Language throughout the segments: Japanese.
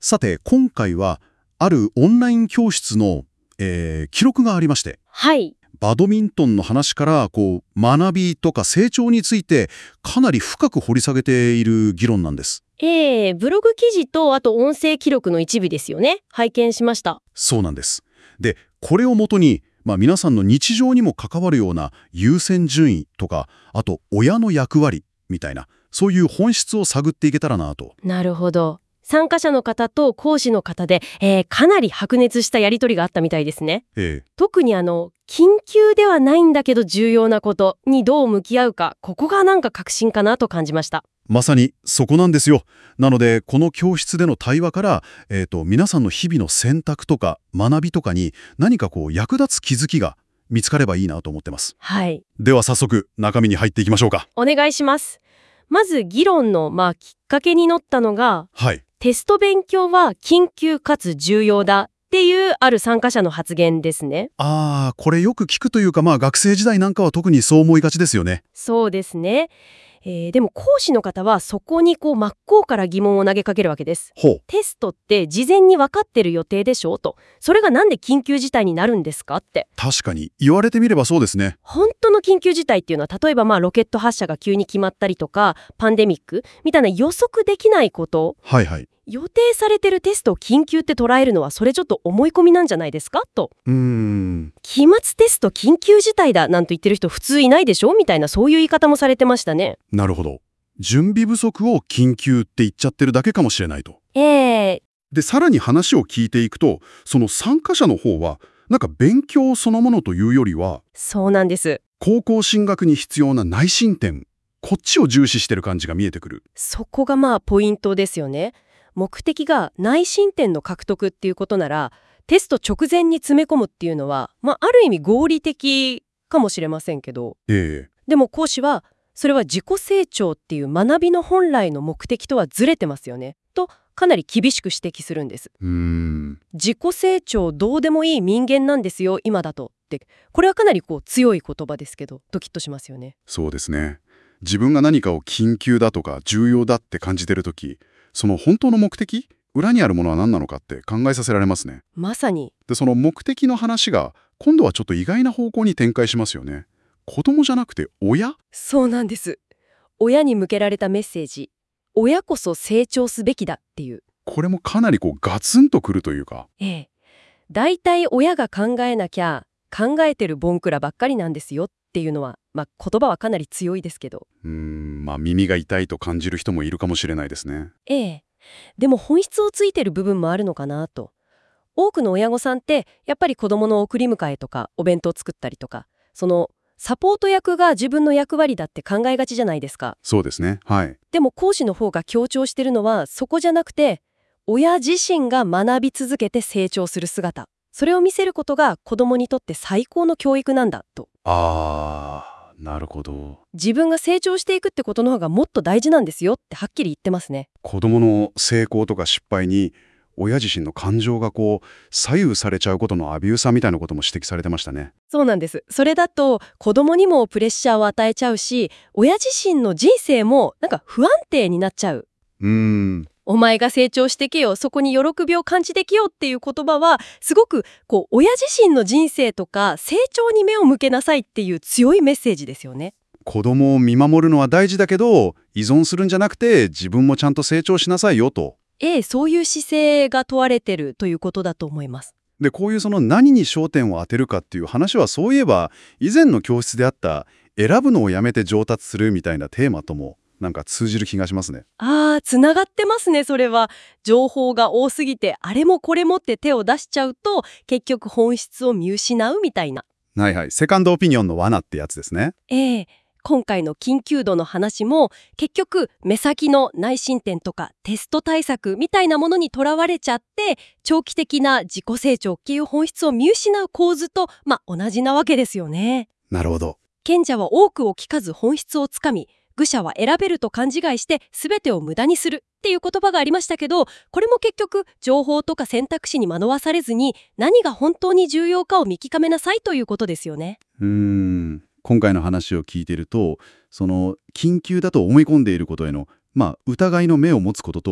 さて、今回は、あるオンライン教室の、記録がありまして、 はい。 バドミントンの話から、学びとか成長について、かなり深く掘り下げている議論なんです。 ブログ記事とあと音声記録の一部ですよね。拝見しました。 そうなんです。で、これをもとに、皆さんの日常にも関わるような優先順位とか、あと親の役割みたいな、そういう本質を探っていけたらなと。 なるほど。参加者の方と講師の方で、かなり白熱したやり取りがあったみたいですね。特に緊急ではないんだけど重要なことにどう向き合うか、ここがなんか核心かなと感じました。 まさにそこなんですよ。なので、この教室での対話から、皆さんの日々の選択とか学びとかに何か役立つ気づきが見つかればいいなと思ってます。 はい。 では早速中身に入っていきましょうか。 お願いします。まず議論の、きっかけになったのが、 はい。 テスト勉強は緊急かつ重要だっていうある参加者の発言ですね。 これよく聞くというか、学生時代なんかは特にそう思いがちですよね。 そうですね。でも講師の方はそこに真っ向から疑問を投げかけるわけです。 ほう。 テストって事前に分かってる予定でしょと。それがなんで緊急事態になるんですかって。 確かに言われてみればそうですね。 本当の緊急事態っていうのは例えばロケット発射が急に決まったりとかパンデミックみたいな予測できないこと。 はいはい。 予定されてるテストを緊急って捉えるのはそれちょっと思い込みなんじゃないですかと。期末テスト緊急事態だなんて言ってる人普通いないでしょみたいなそういう言い方もされてましたね。 なるほど。準備不足を緊急って言っちゃってるだけかもしれないと。で、さらに話を聞いていくと、その参加者の方は、なんか勉強そのものというよりは、 そうなんです。 高校進学に必要な内申点、こっちを重視してる感じが見えてくる。 そこがポイントですよね。目的が内申点の獲得っていうことなら、テスト直前に詰め込むっていうのは、ある意味合理的かもしれませんけど、でも講師は、それは自己成長っていう学びの本来の目的とはずれてますよね。と、かなり厳しく指摘するんです。自己成長どうでもいい人間なんですよ、今だと。って、これはかなり強い言葉ですけど、ドキッとしますよね。 そうですね。自分が何かを緊急だとか重要だって感じてるとき、その本当の目的、裏にあるものは何なのかって考えさせられますね。 まさに。 で、その目的の話が今度はちょっと意外な方向に展開しますよね。子供じゃなくて親？ そうなんです。親に向けられたメッセージ。親こそ成長すべきだっていう。 これもかなりガツンとくるというか。 だいたい親が考えなきゃ考えてるボンクラばっかりなんですよっていうのは、言葉はかなり強いですけど。 耳が痛いと感じる人もいるかもしれないですね。 でも本質をついてる部分もあるのかなと。多くの親御さんってやっぱり子供の送り迎えとかお弁当作ったりとか、そのサポート役が自分の役割だって考えがちじゃないですか。 そうですね。はい。 でも講師の方が強調してるのはそこじゃなくて、親自身が学び続けて成長する姿。それを見せることが子供にとって最高の教育なんだと。 なるほど。 自分が成長していくってことの方がもっと大事なんですよってはっきり言ってますね。 子供の成功とか失敗に親自身の感情が左右されちゃうことのアビューさみたいなことも指摘されてましたね。 そうなんです。それだと子供にもプレッシャーを与えちゃうし、親自身の人生もなんか不安定になっちゃう。お前が成長してけよ、そこに喜びを感じてけよっていう言葉はすごく親自身の人生とか成長に目を向けなさいっていう強いメッセージですよね。 子供を見守るのは大事だけど、依存するんじゃなくて自分もちゃんと成長しなさいよと。 そういう姿勢が問われてるということだと思います。 で、こういうその何に焦点を当てるかっていう話は、そういえば以前の教室であった選ぶのをやめて上達するみたいなテーマともなんか通じる気がしますね。 つながってますね。それは情報が多すぎてあれもこれもって手を出しちゃうと結局本質を見失うみたいな。 はいはい。セカンドオピニオンの罠ってやつですね。 今回の緊急度の話も結局目先の内申点とかテスト対策みたいなものにとらわれちゃって長期的な自己成長っていう本質を見失う構図と同じなわけですよね。 なるほど。 賢者は多くを聞かず本質をつかみ、愚者は選べると勘違いして全てを無駄にするっていう言葉がありましたけど、これも結局情報とか選択肢に惑わされずに何が本当に重要かを見極めなさいということですよね。 今回の話を聞いていると、その緊急だと思い込んでいることへの疑いの目を持つことと、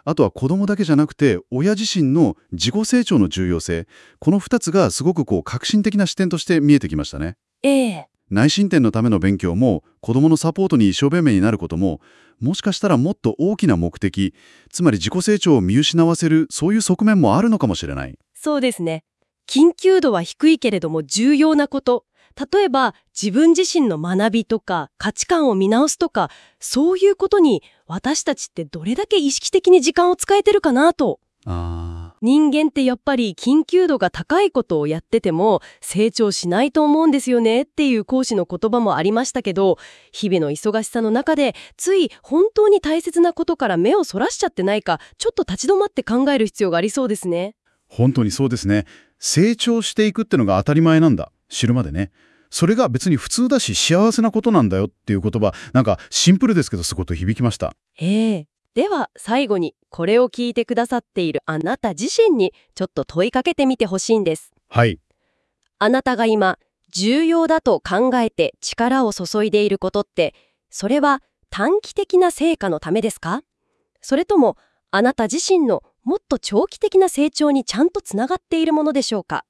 あとは子供だけじゃなくて親自身の自己成長の重要性、この2つがすごく革新的な視点として見えてきましたね。内申点のための勉強も子供のサポートに一生懸命になることも、もしかしたらもっと大きな目的、つまり自己成長を見失わせる、そういう側面もあるのかもしれない。 そうですね。緊急度は低いけれども重要なこと。例えば自分自身の学びとか価値観を見直すとか、そういうことに私たちってどれだけ意識的に時間を使えてるかなと。人間ってやっぱり緊急度が高いことをやってても成長しないと思うんですよねっていう講師の言葉もありましたけど、日々の忙しさの中でつい本当に大切なことから目をそらしちゃってないか、ちょっと立ち止まって考える必要がありそうですね。 本当にそうですね。成長していくってのが当たり前なんだ、知るまでね。それが別に普通だし幸せなことなんだよっていう言葉、なんかシンプルですけどすごく響きました。 では最後にこれを聞いてくださっているあなた自身にちょっと問いかけてみてほしいんです。 はい。 あなたが今重要だと考えて力を注いでいることって、それは短期的な成果のためですか？それともあなた自身のもっと長期的な成長にちゃんとつながっているものでしょうか？